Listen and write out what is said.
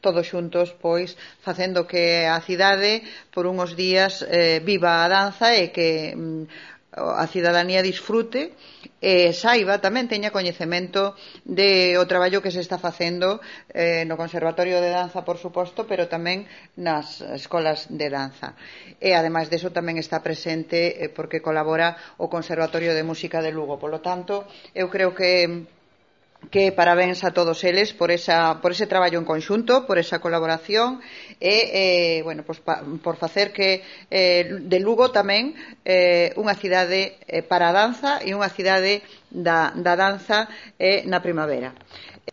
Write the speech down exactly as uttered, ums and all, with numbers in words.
todos xuntos, pois, facendo que a cidade, por unhos días, eh, viva a danza e que a cidadanía disfrute e saiba, tamén teña coñecemento de o traballo que se está facendo eh, no Conservatorio de Danza, por suposto, pero tamén nas escolas de danza. E, ademais deso, tamén está presente eh, porque colabora o Conservatorio de Música de Lugo. Polo tanto, eu creo que que parabéns a todos eles por, esa, por ese traballo en conxunto, por esa colaboración e, eh, bueno, pues, pa, por facer que eh, de Lugo tamén eh, unha cidade eh, para a danza e unha cidade da, da danza eh, na primavera.